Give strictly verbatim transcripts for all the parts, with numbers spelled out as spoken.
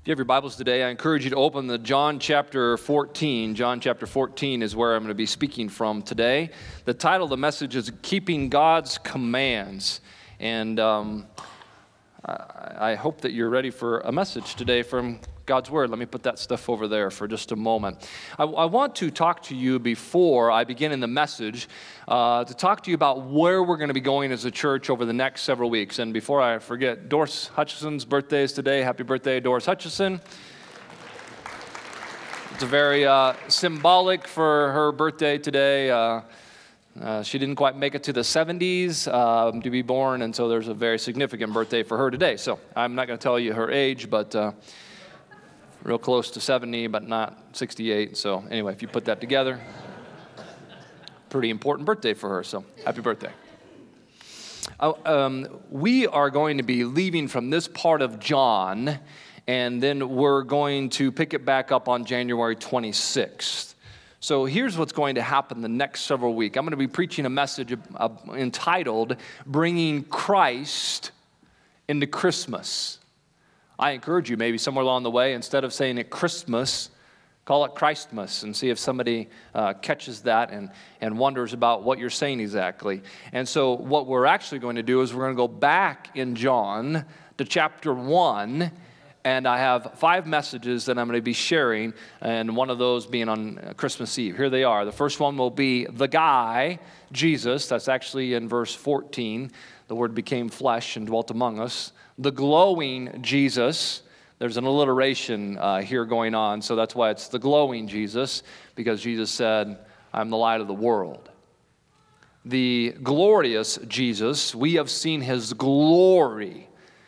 If you have your Bibles today, I encourage you to open to John chapter fourteen. John chapter fourteen is where I'm going to be speaking from today. The title of the message is Keeping God's Commands. And um, I, I hope that you're ready for a message today from God's Word. Let me put that stuff over there for just a moment. I, I want to talk to you before I begin in the message, uh, to talk to you about where we're going to be going as a church over the next several weeks. And before I forget, Doris Hutchison's birthday is today. Happy birthday, Doris Hutchison. It's a very uh, symbolic for her birthday today. Uh, Uh, she didn't quite make it to the seventies um, to be born, and so there's a very significant birthday for her today. So I'm not going to tell you her age, but uh, real close to seventy, but not sixty-eight. So anyway, if you put that together, pretty important birthday for her. So happy birthday. Uh, um, we are going to be leaving from this part of John, and then we're going to pick it back up on January twenty-sixth. So here's what's going to happen the next several weeks. I'm going to be preaching a message uh, entitled, Bringing Christ into Christmas. I encourage you, maybe somewhere along the way, instead of saying it Christmas, call it Christmas and see if somebody uh, catches that and, and wonders about what you're saying exactly. And so what we're actually going to do is we're going to go back in John to chapter one. And I have five messages that I'm going to be sharing, and one of those being on Christmas Eve. Here they are. The first one will be the guy, Jesus. That's actually in verse fourteen. The Word became flesh and dwelt among us. The glowing Jesus. There's an alliteration uh, here going on, so that's why it's the glowing Jesus, because Jesus said, I'm the light of the world. The glorious Jesus. We have seen his glory,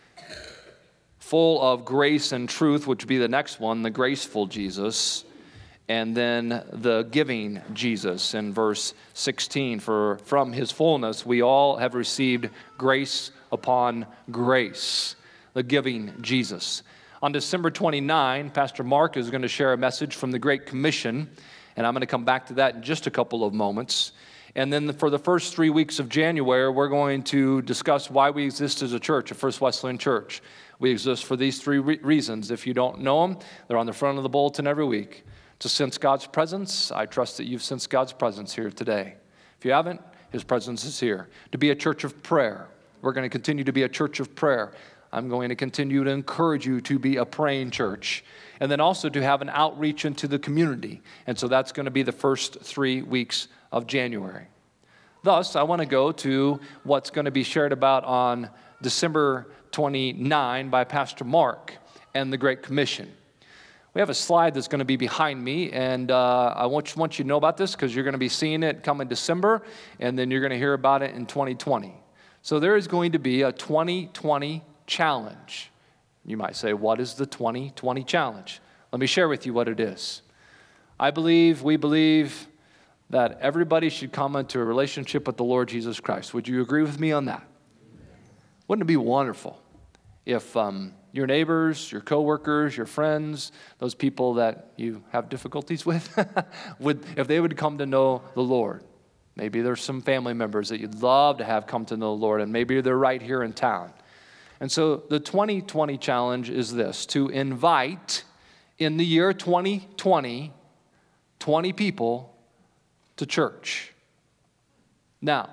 full of grace and truth, which would be the next one, the graceful Jesus. And then the giving Jesus in verse sixteen. For from his fullness we all have received grace upon grace. The giving Jesus. On December twenty-ninth, Pastor Mark is going to share a message from the Great Commission. And I'm going to come back to that in just a couple of moments. And then for the first three weeks of January, we're going to discuss why we exist as a church, a First Wesleyan Church. We exist for these three re- reasons. If you don't know them, they're on the front of the bulletin every week. To sense God's presence. I trust that you've sensed God's presence here today. If you haven't, his presence is here. To be a church of prayer. We're going to continue to be a church of prayer. I'm going to continue to encourage you to be a praying church. And then also to have an outreach into the community. And so that's going to be the first three weeks of January. Thus, I want to go to what's going to be shared about on December twenty-ninth by Pastor Mark and the Great Commission. We have a slide that's going to be behind me, and uh, I want you, want you to know about this because you're going to be seeing it come in December, and then you're going to hear about it in twenty twenty. So there is going to be a twenty twenty challenge. You might say, what is the twenty twenty challenge? Let me share with you what it is. I believe, we believe, that everybody should come into a relationship with the Lord Jesus Christ. Would you agree with me on that? Wouldn't it be wonderful if um, your neighbors, your coworkers, your friends, those people that you have difficulties with, would, if they would come to know the Lord? Maybe there's some family members that you'd love to have come to know the Lord, and maybe they're right here in town. And so the twenty twenty challenge is this, to invite in the year twenty twenty, twenty people to church. Now,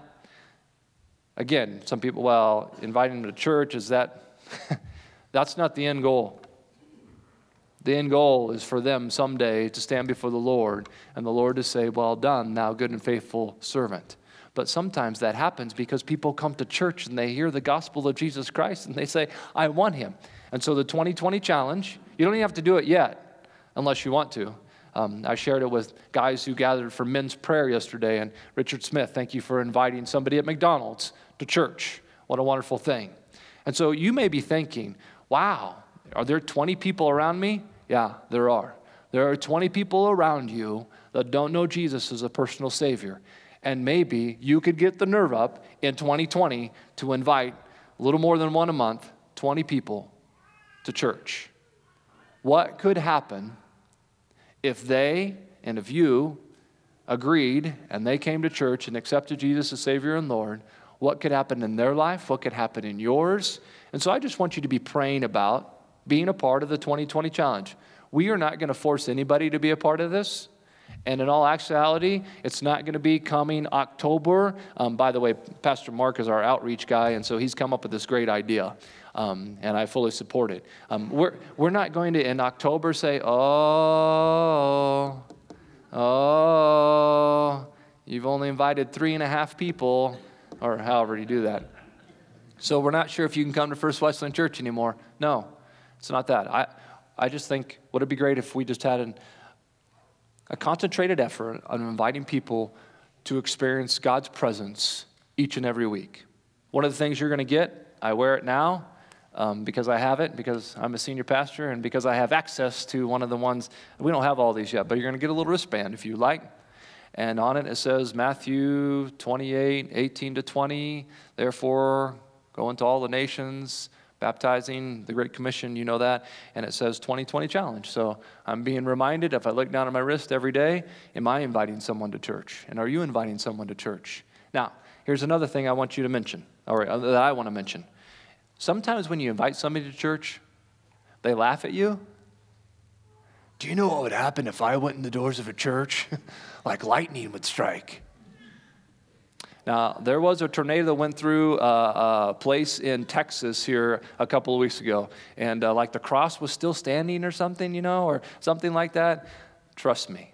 again, some people, well, inviting them to church, is that, that's not the end goal. The end goal is for them someday to stand before the Lord, and the Lord to say, well done, thou good and faithful servant. But sometimes that happens because people come to church and they hear the gospel of Jesus Christ, and they say, I want him. And so the twenty twenty challenge, you don't even have to do it yet, unless you want to. Um, I shared it with guys who gathered for men's prayer yesterday, and Richard Smith, thank you for inviting somebody at McDonald's to church. What a wonderful thing. And so you may be thinking, wow, are there twenty people around me? Yeah, there are. There are twenty people around you that don't know Jesus as a personal Savior. And maybe you could get the nerve up in twenty twenty to invite a little more than one a month, twenty people to church. What could happen if they and if you agreed and they came to church and accepted Jesus as Savior and Lord? What could happen in their life? What could happen in yours? And so I just want you to be praying about being a part of the twenty twenty challenge. We are not going to force anybody to be a part of this. And in all actuality, it's not going to be coming October. Um, by the way, Pastor Mark is our outreach guy, and so he's come up with this great idea, um, and I fully support it. Um, we're, we're not going to, in October, say, oh, oh, you've only invited three and a half people, or however you do that. So we're not sure if you can come to First Wesleyan Church anymore. No, it's not that. I, I just think, would it be great if we just had an a concentrated effort on inviting people to experience God's presence each and every week. One of the things you're going to get, I wear it now um, because I have it, because I'm a senior pastor, and because I have access to one of the ones, we don't have all these yet, but you're going to get a little wristband if you like. And on it, it says Matthew twenty-eight, eighteen to twenty, therefore go into all the nations, baptizing, the Great Commission, you know that, and it says twenty twenty challenge. So I'm being reminded, if I look down at my wrist every day, am I inviting someone to church? And are you inviting someone to church? Now, here's another thing I want you to mention, or that I want to mention. Sometimes when you invite somebody to church, they laugh at you. Do you know what would happen if I went in the doors of a church? Like lightning would strike. Now, there was a tornado that went through a, a place in Texas here a couple of weeks ago, and uh, like the cross was still standing or something, you know, or something like that. Trust me,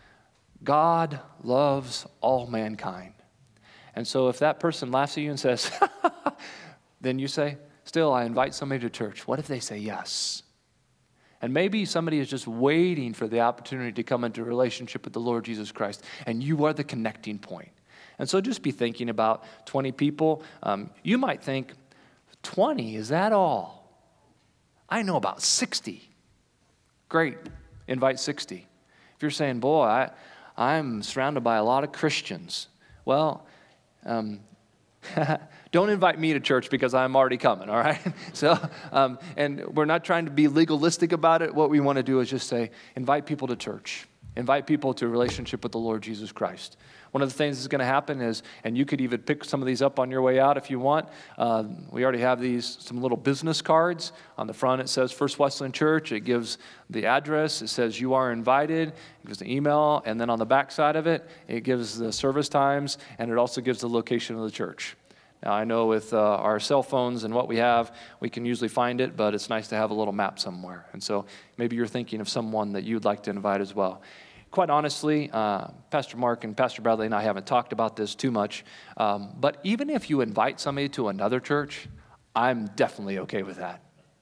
God loves all mankind. And so if that person laughs at you and says, then you say, still, I invite somebody to church. What if they say yes? And maybe somebody is just waiting for the opportunity to come into a relationship with the Lord Jesus Christ, and you are the connecting point. And so just be thinking about twenty people. Um, you might think, twenty, is that all? I know about sixty. Great, invite sixty. If you're saying, boy, I, I'm surrounded by a lot of Christians. Well, um, don't invite me to church because I'm already coming, all right? So, um, and we're not trying to be legalistic about it. What we want to do is just say, invite people to church. Invite people to a relationship with the Lord Jesus Christ. One of the things that's going to happen is, and you could even pick some of these up on your way out if you want. Uh, we already have these, some little business cards. On the front it says First Wesleyan Church. It gives the address. It says you are invited. It gives the email. And then on the back side of it, it gives the service times, and it also gives the location of the church. Now, I know with uh, our cell phones and what we have, we can usually find it, but it's nice to have a little map somewhere. And so maybe you're thinking of someone that you'd like to invite as well. Quite honestly, uh, Pastor Mark and Pastor Bradley and I haven't talked about this too much, um, but even if you invite somebody to another church, I'm definitely okay with that.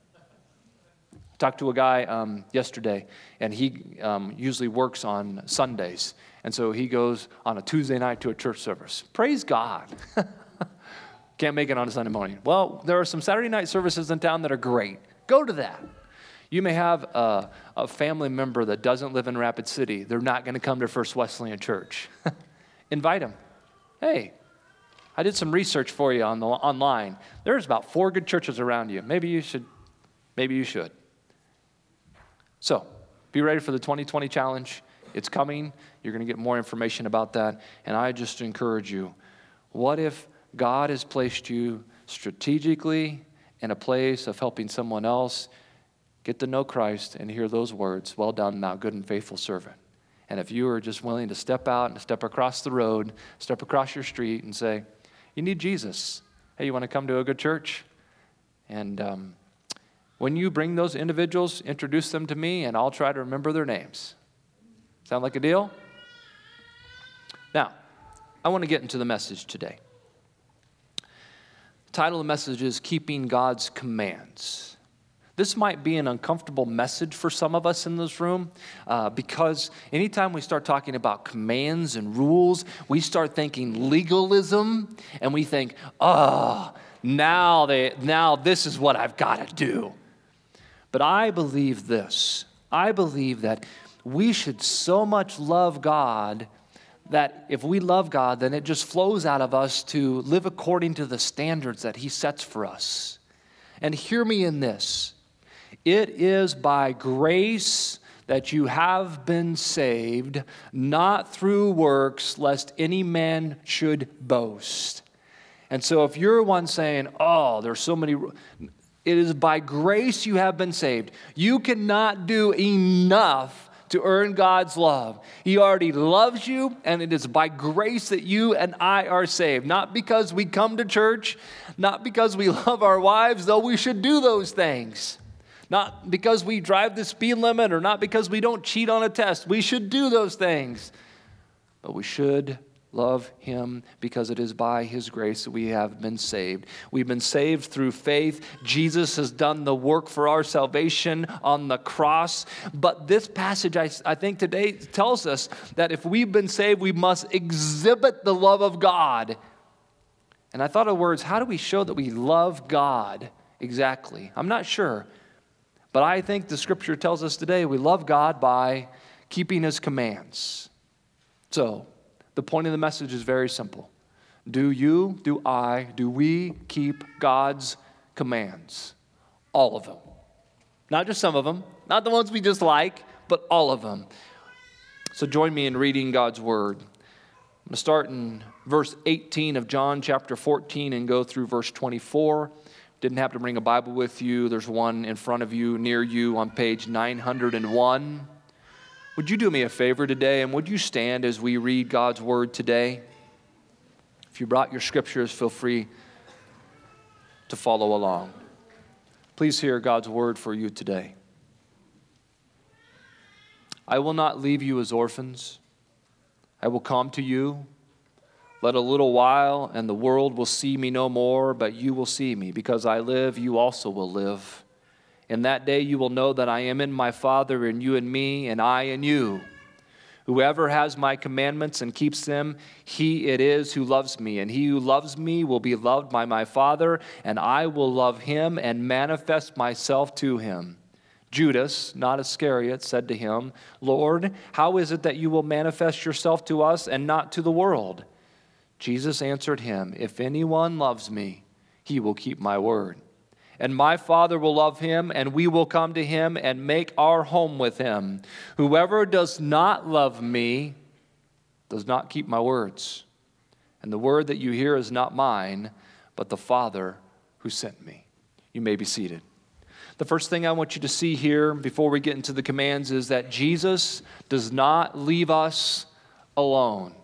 I talked to a guy um, yesterday, and he um, usually works on Sundays, and so he goes on a Tuesday night to a church service. Praise God. Can't make it on a Sunday morning. Well, there are some Saturday night services in town that are great. Go to that. You may have a, a family member that doesn't live in Rapid City. They're not going to come to First Wesleyan Church. Invite them. Hey, I did some research for you on the online. There's about four good churches around you. Maybe you should. Maybe you should. So, be ready for the twenty twenty challenge. It's coming. You're going to get more information about that. And I just encourage you, what if God has placed you strategically in a place of helping someone else get to know Christ and hear those words, well done, thou good and faithful servant. And if you are just willing to step out and step across the road, step across your street and say, you need Jesus. Hey, you want to come to a good church? And um, when you bring those individuals, introduce them to me, and I'll try to remember their names. Sound like a deal? Now, I want to get into the message today. The title of the message is Keeping God's Commands. This might be an uncomfortable message for some of us in this room uh, because anytime we start talking about commands and rules, we start thinking legalism, and we think, oh, now, they, now this is what I've got to do. But I believe this. I believe that we should so much love God that if we love God, then it just flows out of us to live according to the standards that He sets for us. And hear me in this. It is by grace that you have been saved, not through works, lest any man should boast. And so if you're one saying, oh, there's so many, It is by grace you have been saved. You cannot do enough to earn God's love. He already loves you, and it is by grace that you and I are saved. Not because we come to church, not because we love our wives, though we should do those things. Not because we drive the speed limit, or not because we don't cheat on a test. We should do those things. But we should love him because it is by his grace that we have been saved. We've been saved through faith. Jesus has done the work for our salvation on the cross. But this passage, I, I think today, tells us that if we've been saved, we must exhibit the love of God. And I thought of words, how do we show that we love God exactly? I'm not sure. But I think the scripture tells us today we love God by keeping his commands. So, the point of the message is very simple. Do you, do I, do we keep God's commands? All of them. Not just some of them, not the ones we just like, but all of them. So join me in reading God's word. I'm going to start in verse eighteen of John chapter fourteen and go through verse twenty-four. Didn't have to bring a Bible with you. There's one in front of you, near you, on page nine hundred one. Would you do me a favor today, and would you stand as we read God's word today? If you brought your scriptures, feel free to follow along. Please hear God's word for you today. I will not leave you as orphans. I will come to you. Let a little while, and the world will see me no more, but you will see me. Because I live, you also will live. In that day you will know that I am in my Father, and you in me, and I in you. Whoever has my commandments and keeps them, he it is who loves me. And he who loves me will be loved by my Father, and I will love him and manifest myself to him. Judas, not Iscariot, said to him, Lord, how is it that you will manifest yourself to us and not to the world? Jesus answered him, if anyone loves me, he will keep my word. And my Father will love him, and we will come to him and make our home with him. Whoever does not love me does not keep my words. And the word that you hear is not mine, but the Father who sent me. You may be seated. The first thing I want you to see here before we get into the commands is that Jesus does not leave us alone.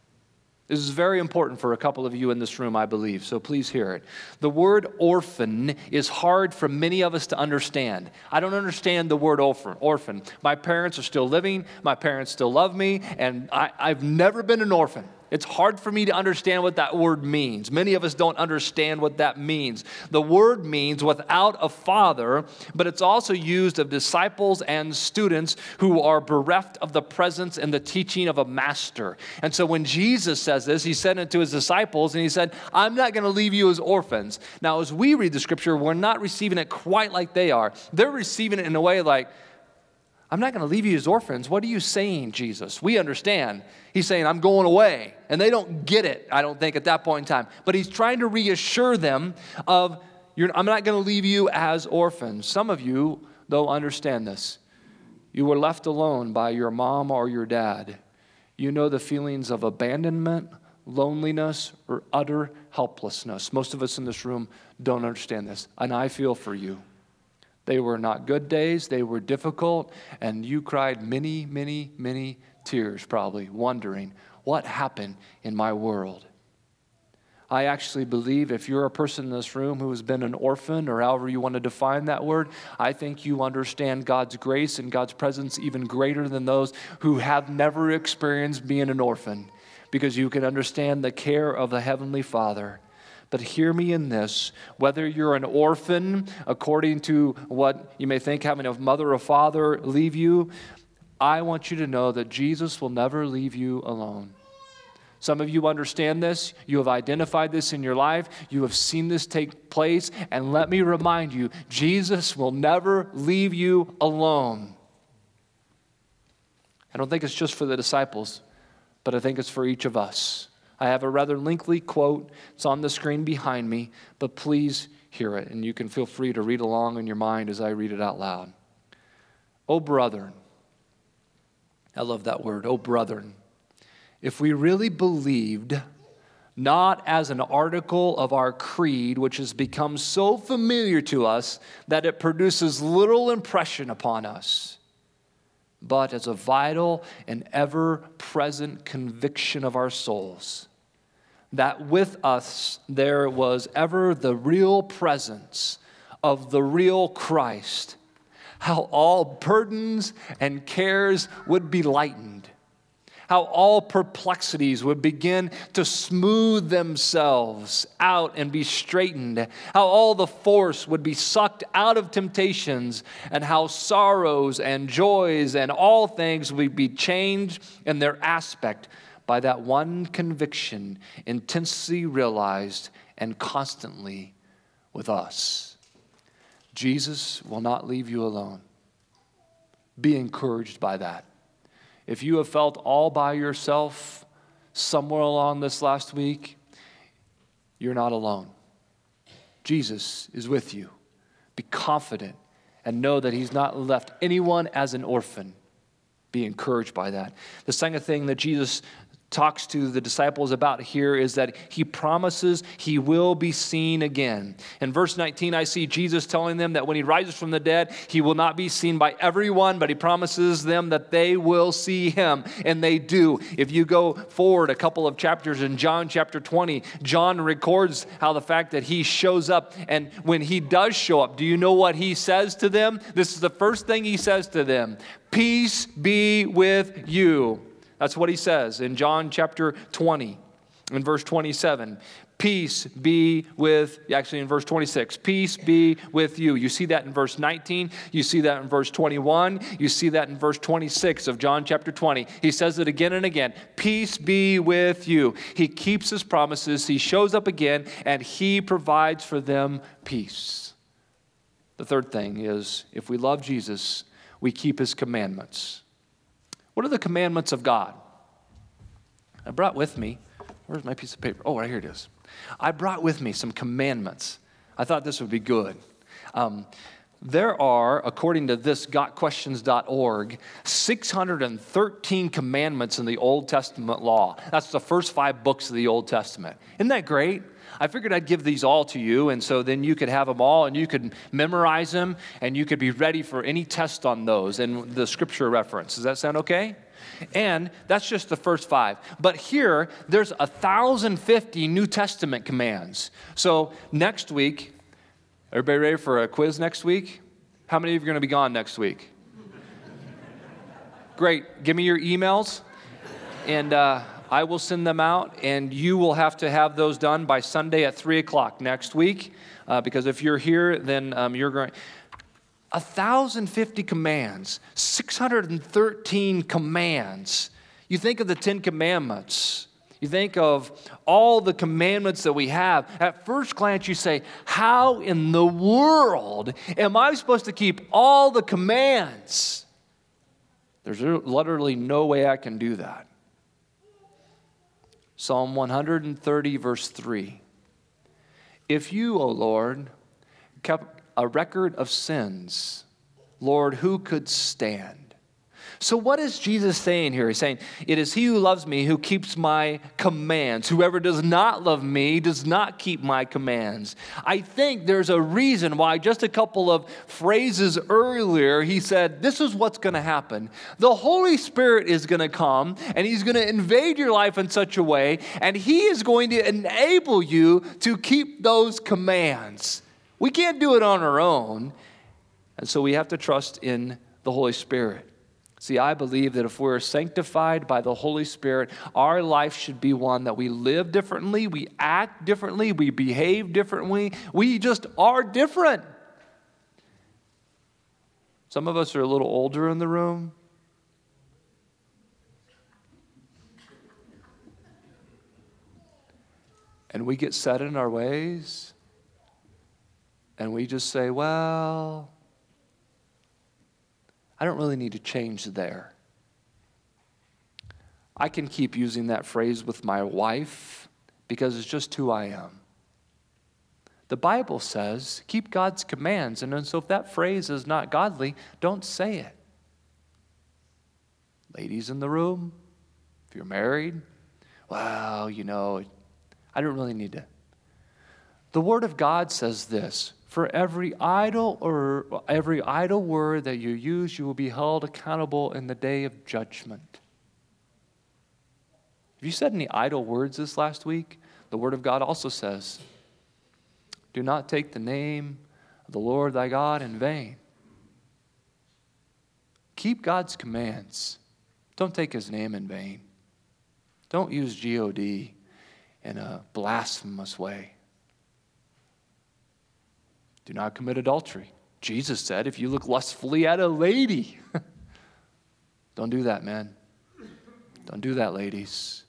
This is very important for a couple of you in this room, I believe, so please hear it. The word orphan is hard for many of us to understand. I don't understand the word orphan. orphan. My parents are still living, my parents still love me, and I, I've never been an orphan. It's hard for me to understand what that word means. Many of us don't understand what that means. The word means without a father, but it's also used of disciples and students who are bereft of the presence and the teaching of a master. And so when Jesus says this, he said it to his disciples, and he said, I'm not going to leave you as orphans. Now, as we read the scripture, we're not receiving it quite like they are. They're receiving it in a way like, I'm not going to leave you as orphans. What are you saying, Jesus? We understand. He's saying, I'm going away. And they don't get it, I don't think, at that point in time. But he's trying to reassure them of, You're, I'm not going to leave you as orphans. Some of you, though, understand this. You were left alone by your mom or your dad. You know the feelings of abandonment, loneliness, or utter helplessness. Most of us in this room don't understand this, and I feel for you. They were not good days, they were difficult, and you cried many, many, many tears probably, wondering, what happened in my world? I actually believe if you're a person in this room who has been an orphan, or however you want to define that word, I think you understand God's grace and God's presence even greater than those who have never experienced being an orphan, because you can understand the care of the Heavenly Father. But hear me in this, whether you're an orphan, according to what you may think having a mother or father leave you, I want you to know that Jesus will never leave you alone. Some of you understand this. You have identified this in your life. You have seen this take place. And let me remind you, Jesus will never leave you alone. I don't think it's just for the disciples, but I think it's for each of us. I have a rather lengthy quote. It's on the screen behind me, but please hear it, and you can feel free to read along in your mind as I read it out loud. Oh, brethren, I love that word, oh, brethren, if we really believed not as an article of our creed, which has become so familiar to us that it produces little impression upon us, but as a vital and ever-present conviction of our souls, that with us there was ever the real presence of the real Christ, how all burdens and cares would be lightened, how all perplexities would begin to smooth themselves out and be straightened, how all the force would be sucked out of temptations, and how sorrows and joys and all things would be changed in their aspect by that one conviction, intensely realized and constantly with us. Jesus will not leave you alone. Be encouraged by that. If you have felt all by yourself somewhere along this last week, you're not alone. Jesus is with you. Be confident and know that he's not left anyone as an orphan. Be encouraged by that. The second thing that Jesus talks to the disciples about here is that he promises he will be seen again. In verse nineteen, I see Jesus telling them that when he rises from the dead, he will not be seen by everyone, but he promises them that they will see him, and they do. If you go forward a couple of chapters in John chapter twenty, John records how the fact that he shows up, and when he does show up, do you know what he says to them? This is the first thing he says to them: "Peace be with you." That's what he says in John chapter twenty, in verse twenty-seven. Peace be with, actually in verse twenty-six, peace be with you. You see that in verse nineteen. You see that in verse twenty-one. You see that in verse twenty-six of John chapter twenty. He says it again and again. Peace be with you. He keeps his promises. He shows up again, and he provides for them peace. The third thing is, if we love Jesus, we keep his commandments. What are the commandments of God? I brought with me, where's my piece of paper? Oh, right here it is. I brought with me some commandments. I thought this would be good. Um, there are, according to this got questions dot org, six hundred thirteen commandments in the Old Testament law. That's the first five books of the Old Testament. Isn't that great? I figured I'd give these all to you, and so then you could have them all, and you could memorize them, and you could be ready for any test on those and the scripture reference. Does that sound okay? And that's just the first five. But here, there's one thousand fifty New Testament commands. So next week, everybody ready for a quiz next week? How many of you are going to be gone next week? Great. Give me your emails, and uh, I will send them out, and you will have to have those done by Sunday at three o'clock next week, uh, because if you're here, then um, you're going... one thousand fifty commands, six hundred thirteen commands. You think of the Ten Commandments. You think of all the commandments that we have. At first glance, you say, how in the world am I supposed to keep all the commands? There's literally no way I can do that. Psalm one hundred thirty, verse three. If you, O Lord, kept a record of sins, Lord, who could stand? So what is Jesus saying here? He's saying, it is he who loves me who keeps my commands. Whoever does not love me does not keep my commands. I think there's a reason why just a couple of phrases earlier, he said, this is what's going to happen. The Holy Spirit is going to come, and he's going to invade your life in such a way, and he is going to enable you to keep those commands. We can't do it on our own, and so we have to trust in the Holy Spirit. See, I believe that if we're sanctified by the Holy Spirit, our life should be one that we live differently, we act differently, we behave differently. We just are different. Some of us are a little older in the room. And we get set in our ways. And we just say, well, I don't really need to change there. I can keep using that phrase with my wife because it's just who I am. The Bible says, keep God's commands. And so if that phrase is not godly, don't say it. Ladies in the room, if you're married, well, you know, I don't really need to. The Word of God says this: for every idle or every idle word that you use, you will be held accountable in the day of judgment. Have you said any idle words this last week? The Word of God also says, do not take the name of the Lord thy God in vain. Keep God's commands. Don't take his name in vain. Don't use G O D in a blasphemous way. Do not commit adultery. Jesus said, if you look lustfully at a lady, don't do that, man. Don't do that, ladies.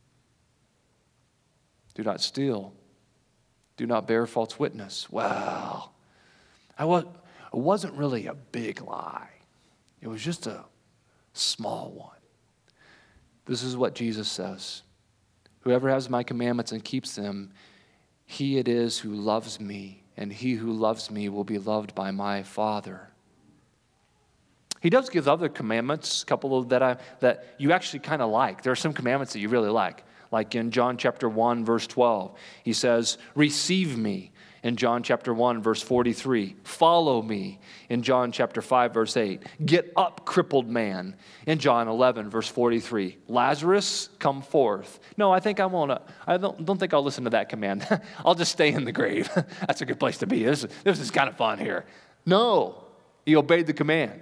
Do not steal. Do not bear false witness. Well, I was, it wasn't really a big lie. It was just a small one. This is what Jesus says. Whoever has my commandments and keeps them, he it is who loves me, and he who loves me will be loved by my Father. He does give other commandments, a couple of that I that you actually kind of like. There are some commandments that you really like. Like in John chapter one, verse twelve, he says, receive me. In John chapter one, verse forty-three, follow me. In John chapter five, verse eight, get up, crippled man. In John eleven, verse forty-three, Lazarus, come forth. No, I think I won't. I don't, don't think I'll listen to that command. I'll just stay in the grave. That's a good place to be. This, this is kind of fun here. No, he obeyed the command.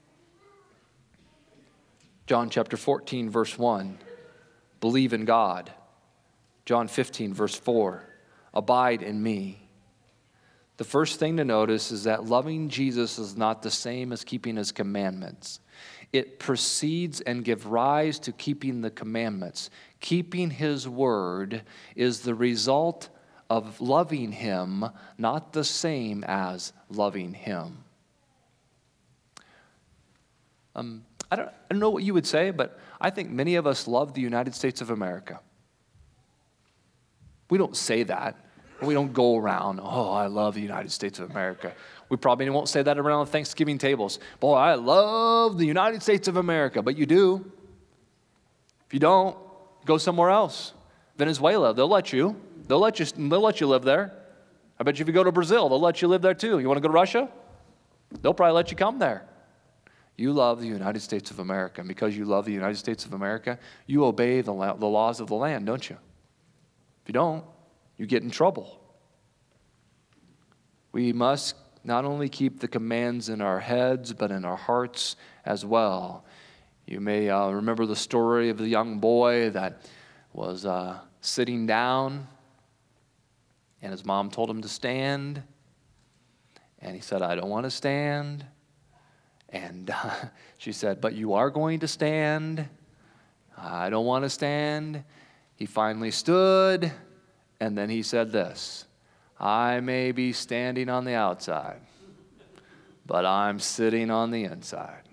John chapter fourteen, verse one, believe in God. John fifteen, verse four, abide in me. The first thing to notice is that loving Jesus is not the same as keeping his commandments. It precedes and gives rise to keeping the commandments. Keeping his word is the result of loving him, not the same as loving him. Um, I don't, I don't know what you would say, but I think many of us love the United States of America. We don't say that. We don't go around, oh, I love the United States of America. We probably won't say that around the Thanksgiving tables. Boy, I love the United States of America. But you do. If you don't, go somewhere else. Venezuela, they'll let you. They'll let you, they'll let you live there. I bet you if you go to Brazil, they'll let you live there too. You want to go to Russia? They'll probably let you come there. You love the United States of America. And because you love the United States of America, you obey the, the laws of the land, don't you? If you don't, you get in trouble. We must not only keep the commands in our heads, but in our hearts as well. You may uh, remember the story of the young boy that was uh, sitting down, and his mom told him to stand, and he said, I don't want to stand. And uh, she said, but you are going to stand. I don't want to stand. He finally stood. And then he said this, I may be standing on the outside, but I'm sitting on the inside.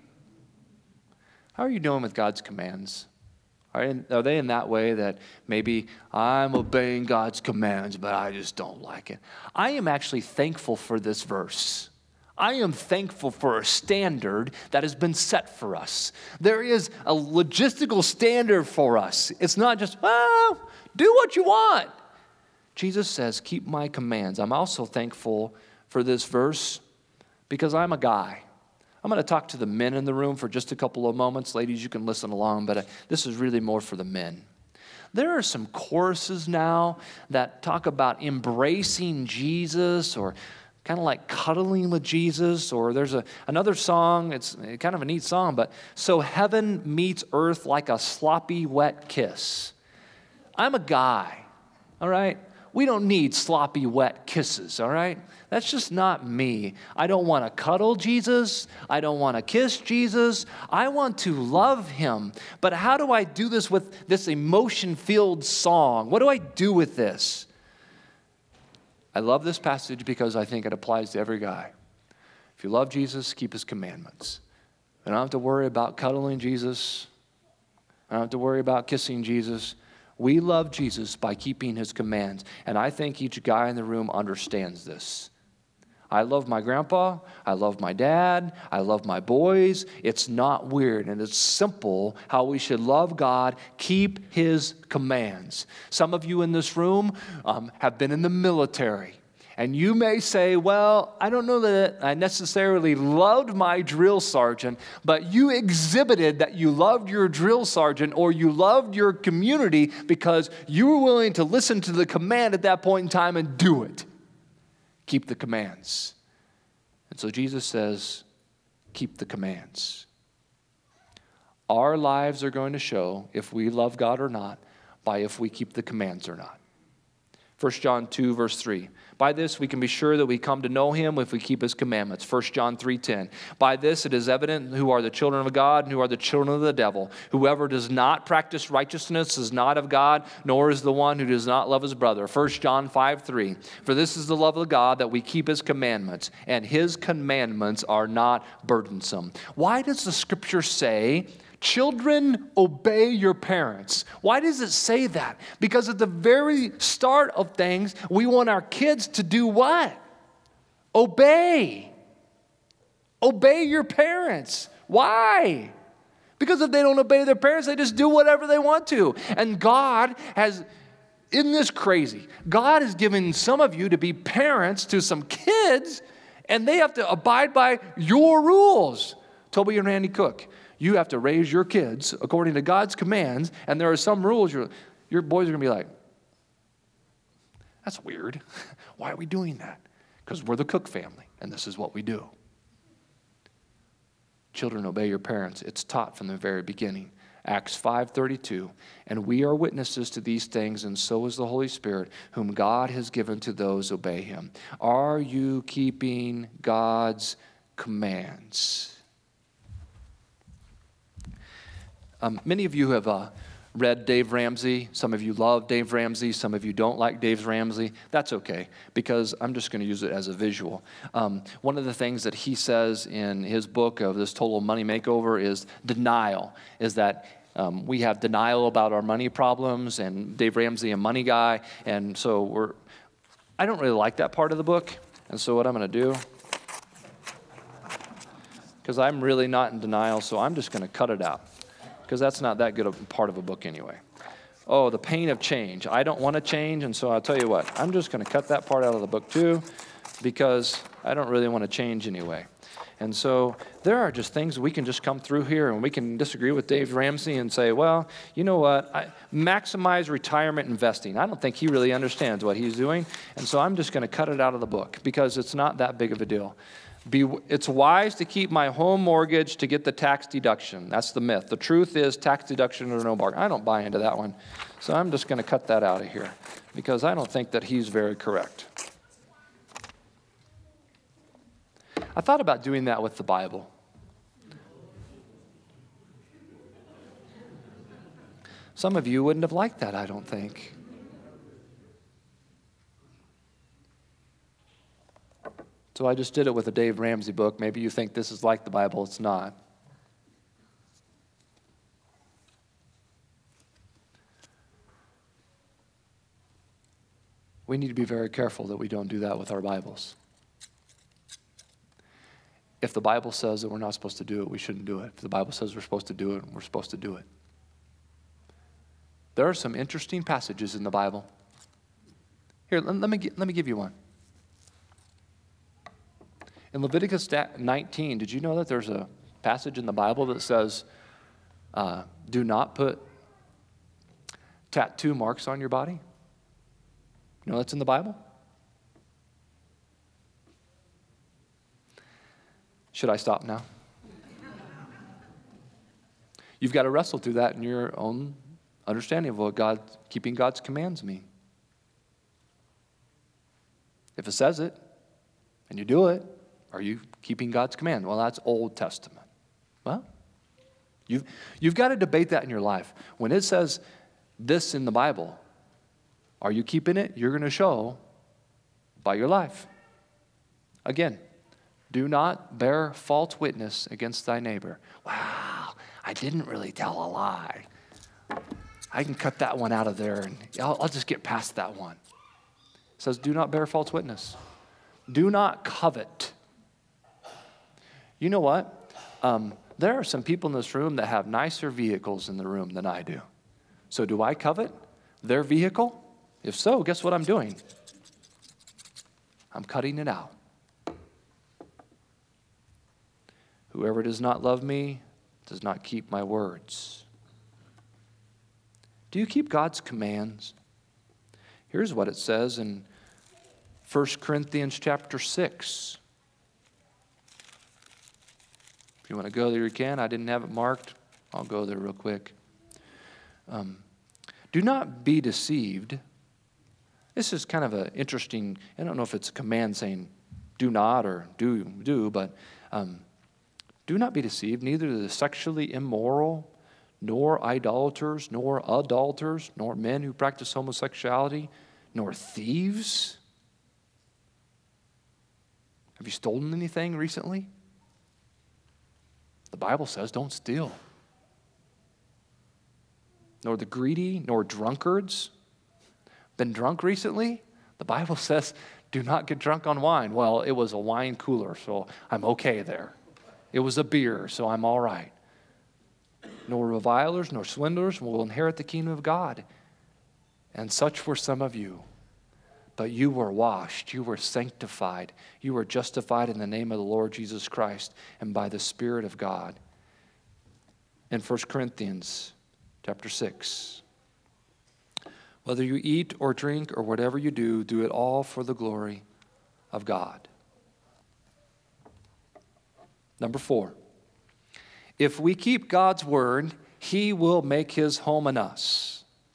How are you doing with God's commands? Are, in, are they in that way that maybe I'm obeying God's commands, but I just don't like it? I am actually thankful for this verse. I am thankful for a standard that has been set for us. There is a logistical standard for us. It's not just, well, do what you want. Jesus says, keep my commands. I'm also thankful for this verse because I'm a guy. I'm going to talk to the men in the room for just a couple of moments. Ladies, you can listen along, but this is really more for the men. There are some choruses now that talk about embracing Jesus or kind of like cuddling with Jesus, or there's a, another song, it's kind of a neat song, but so heaven meets earth like a sloppy wet kiss. I'm a guy, all right? We don't need sloppy, wet kisses, all right? That's just not me. I don't want to cuddle Jesus. I don't want to kiss Jesus. I want to love him. But how do I do this with this emotion-filled song? What do I do with this? I love this passage because I think it applies to every guy. If you love Jesus, keep his commandments. I don't have to worry about cuddling Jesus. I don't have to worry about kissing Jesus. We love Jesus by keeping his commands. And I think each guy in the room understands this. I love my grandpa. I love my dad. I love my boys. It's not weird, and it's simple how we should love God, keep his commands. Some of you in this room um, have been in the military. And you may say, well, I don't know that I necessarily loved my drill sergeant, but you exhibited that you loved your drill sergeant or you loved your community because you were willing to listen to the command at that point in time and do it. Keep the commands. And so Jesus says, keep the commands. Our lives are going to show if we love God or not by if we keep the commands or not. First John two, verse three. By this we can be sure that we come to know him if we keep his commandments. First John three ten. By this it is evident who are the children of God and who are the children of the devil. Whoever does not practice righteousness is not of God, nor is the one who does not love his brother. First John five three. For this is the love of God, that we keep his commandments, and his commandments are not burdensome. Why does the scripture say, children, obey your parents? Why does it say that? Because at the very start of things, we want our kids to do what? Obey. Obey your parents. Why? Because if they don't obey their parents, they just do whatever they want to. And God has, isn't this crazy? God has given some of you to be parents to some kids, and they have to abide by your rules. Toby and Randy Cook. You have to raise your kids according to God's commands, and there are some rules your, your boys are going to be like, that's weird. Why are we doing that? Because we're the Cook family, and this is what we do. Children, obey your parents. It's taught from the very beginning. Acts five thirty-two, and we are witnesses to these things, and so is the Holy Spirit, whom God has given to those who obey him. Are you keeping God's commands? Um, many of you have uh, read Dave Ramsey. Some of you love Dave Ramsey. Some of you don't like Dave Ramsey. That's okay, because I'm just going to use it as a visual. Um, one of the things that he says in his book of this Total Money Makeover is denial, is that um, we have denial about our money problems, and Dave Ramsey, a money guy, and so we're, I don't really like that part of the book, and so what I'm going to do, because I'm really not in denial, so I'm just going to cut it out. Because that's not that good a part of a book anyway. Oh, the pain of change. I don't want to change, and so I'll tell you what. I'm just going to cut that part out of the book too, because I don't really want to change anyway. And so there are just things we can just come through here, and we can disagree with Dave Ramsey and say, well, you know what? I, maximize retirement investing. I don't think he really understands what he's doing, and so I'm just going to cut it out of the book because it's not that big of a deal. Be, it's wise to keep my home mortgage to get the tax deduction. That's the myth. The truth is tax deduction or no bargain. I don't buy into that one. So I'm just going to cut that out of here because I don't think that he's very correct. I thought about doing that with the Bible. Some of you wouldn't have liked that, I don't think. So I just did it with a Dave Ramsey book. Maybe you think this is like the Bible. It's not. We need to be very careful that we don't do that with our Bibles. If the Bible says that we're not supposed to do it, we shouldn't do it. If the Bible says we're supposed to do it, we're supposed to do it. There are some interesting passages in the Bible. Here, let, let me let me give you one. In Leviticus nineteen, did you know that there's a passage in the Bible that says, uh, do not put tattoo marks on your body? You know that's in the Bible? Should I stop now? You've got to wrestle through that in your own understanding of what God, keeping God's commands mean. If it says it, and you do it, are you keeping God's command? Well, that's Old Testament. Well, you've, you've got to debate that in your life. When it says this in the Bible, are you keeping it? You're going to show by your life. Again, do not bear false witness against thy neighbor. Wow, I didn't really tell a lie. I can cut that one out of there, and I'll, I'll just get past that one. It says, do not bear false witness. Do not covet. You know what? Um, there are some people in this room that have nicer vehicles in the room than I do. So do I covet their vehicle? If so, guess what I'm doing? I'm cutting it out. Whoever does not love me does not keep my words. Do you keep God's commands? Here's what it says in First Corinthians chapter six. If you want to go there, you can. I didn't have it marked. I'll go there real quick. Um, do not be deceived. This is kind of an interesting, I don't know if it's a command saying do not or do, do, but um, do not be deceived, neither the sexually immoral, nor idolaters, nor adulterers, nor men who practice homosexuality, nor thieves. Have you stolen anything recently? The Bible says don't steal. Nor the greedy, nor drunkards. Been drunk recently? The Bible says do not get drunk on wine. Well, it was a wine cooler, so I'm okay there. It was a beer, so I'm all right. Nor revilers, nor swindlers will inherit the kingdom of God. And such were some of you. But you were washed, you were sanctified, you were justified in the name of the Lord Jesus Christ and by the Spirit of God. In First Corinthians chapter six. Whether you eat or drink or whatever you do, do it all for the glory of God. Number four. If we keep God's word, he will make his home in us.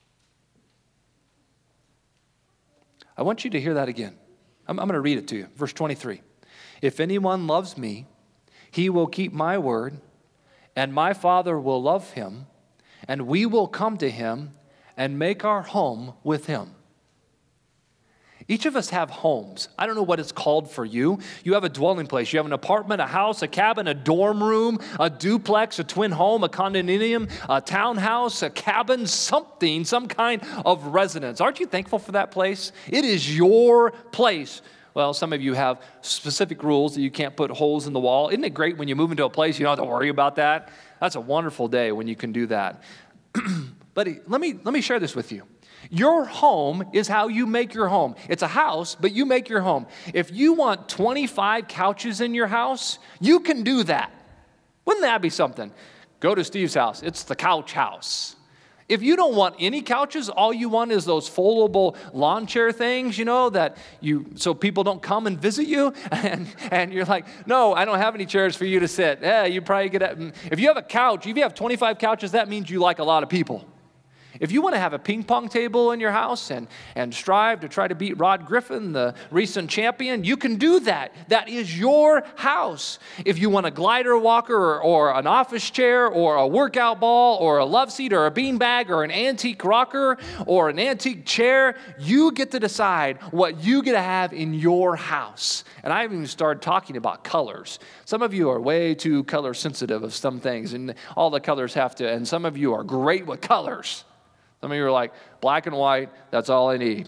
I want you to hear that again. I'm, I'm going to read it to you. Verse twenty-three. If anyone loves me, he will keep my word, and my Father will love him, and we will come to him and make our home with him. Each of us have homes. I don't know what it's called for you. You have a dwelling place. You have an apartment, a house, a cabin, a dorm room, a duplex, a twin home, a condominium, a townhouse, a cabin, something, some kind of residence. Aren't you thankful for that place? It is your place. Well, some of you have specific rules that you can't put holes in the wall. Isn't it great when you move into a place, you don't have to worry about that? That's a wonderful day when you can do that. But let me, let me share this with you. Your home is how you make your home. It's a house, but you make your home. If you want twenty-five couches in your house, you can do that. Wouldn't that be something? Go to Steve's house. It's the couch house. If you don't want any couches, all you want is those foldable lawn chair things, you know, that you, so people don't come and visit you. And, and you're like, no, I don't have any chairs for you to sit. Yeah, you probably get, a, if you have a couch, if you have twenty-five couches, that means you like a lot of people. If you want to have a ping pong table in your house and, and strive to try to beat Rod Griffin, the recent champion, you can do that. That is your house. If you want a glider walker or, or an office chair or a workout ball or a love seat or a beanbag or an antique rocker or an antique chair, you get to decide what you get to have in your house. And I haven't even started talking about colors. Some of you are way too color sensitive of some things, and all the colors have to, and some of you are great with colors. Some of you are like, black and white, that's all I need.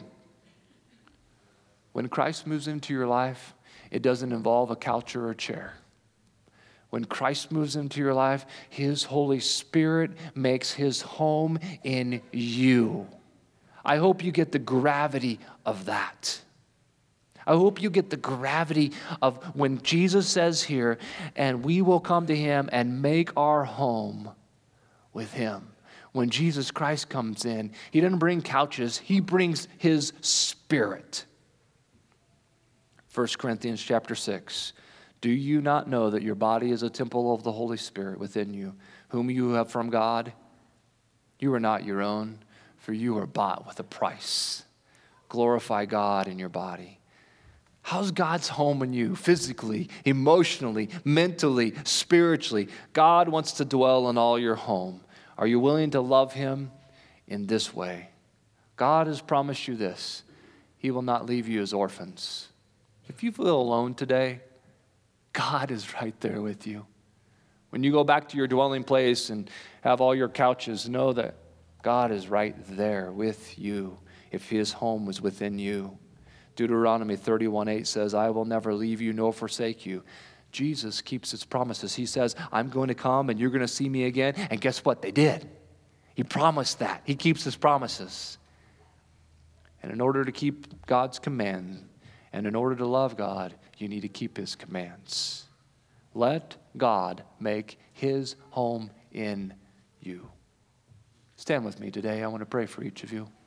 When Christ moves into your life, it doesn't involve a couch or a chair. When Christ moves into your life, his Holy Spirit makes his home in you. I hope you get the gravity of that. I hope you get the gravity of when Jesus says here, and we will come to him and make our home with him. When Jesus Christ comes in, he doesn't bring couches, he brings his Spirit. First Corinthians chapter six. Do you not know that your body is a temple of the Holy Spirit within you, whom you have from God? You are not your own, for you are bought with a price. Glorify God in your body. How's God's home in you? Physically, emotionally, mentally, spiritually. God wants to dwell in all your home. Are you willing to love him in this way? God has promised you this. He will not leave you as orphans. If you feel alone today, God is right there with you. When you go back to your dwelling place and have all your couches, know that God is right there with you if his home was within you. Deuteronomy thirty-one eight says, I will never leave you nor forsake you. Jesus keeps his promises. He says, I'm going to come and you're going to see me again. And guess what? They did. He promised that. He keeps his promises. And in order to keep God's command, and in order to love God, you need to keep his commands. Let God make his home in you. Stand with me today. I want to pray for each of you.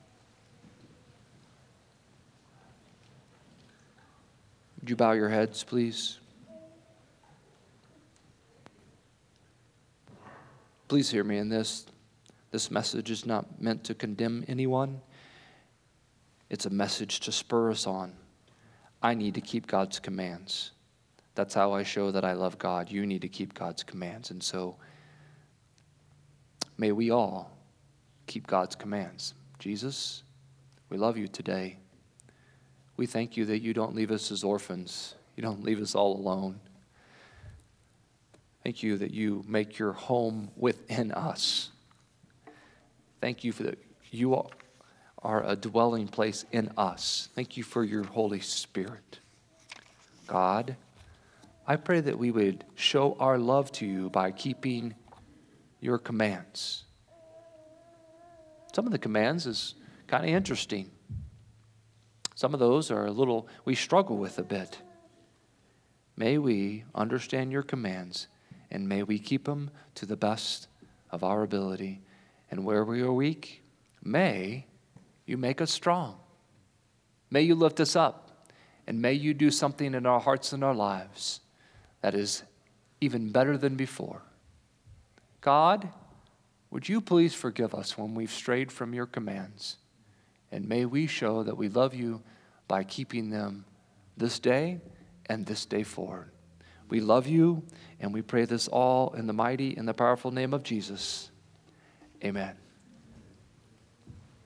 Would you bow your heads, please? Please hear me in this. This message is not meant to condemn anyone. It's a message to spur us on. I need to keep God's commands. That's how I show that I love God. You need to keep God's commands. And so, may we all keep God's commands. Jesus, we love you today. We thank you that you don't leave us as orphans. You don't leave us all alone. Thank you that you make your home within us. Thank you for that you are a dwelling place in us. Thank you for your Holy Spirit. God, I pray that we would show our love to you by keeping your commands. Some of the commands is kind of interesting. Some of those are a little, we struggle with a bit. May we understand your commands, and may we keep them to the best of our ability. And where we are weak, may you make us strong. May you lift us up, and may you do something in our hearts and our lives that is even better than before. God, would you please forgive us when we've strayed from your commands? And may we show that we love you by keeping them this day and this day forward. We love you, and we pray this all in the mighty and the powerful name of Jesus. Amen.